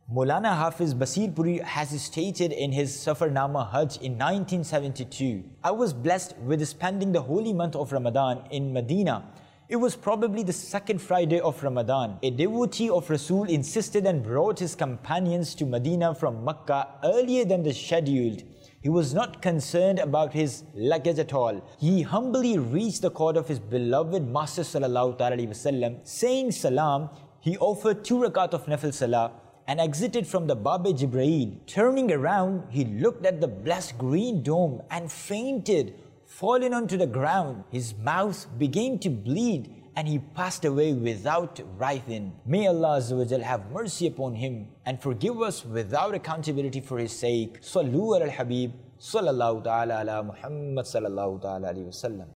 Maulana Hafiz Basirpuri has stated in his Safarnama Hajj in 1972, I was blessed with spending the holy month of Ramadan in Medina. It was probably the second Friday of Ramadan. A devotee of Rasul insisted and brought his companions to Medina from Makkah earlier than the scheduled. He was not concerned about his luggage at all. He humbly reached the court of his beloved Master Sallallahu Alaihi Wasallam. Saying salam, he offered 2 rakat of Nafil Salah and exited from the Bab-e Jibreel. Turning around, he looked at the blessed green dome and fainted, fallen onto the ground. His mouth began to bleed and he passed away without writhing. May Allah Azza wa Jal have mercy upon him and forgive us without accountability for his sake. Sallu ala al-Habib, sallallahu ta'ala ala Muhammad sallallahu ta'ala alayhi wa sallam.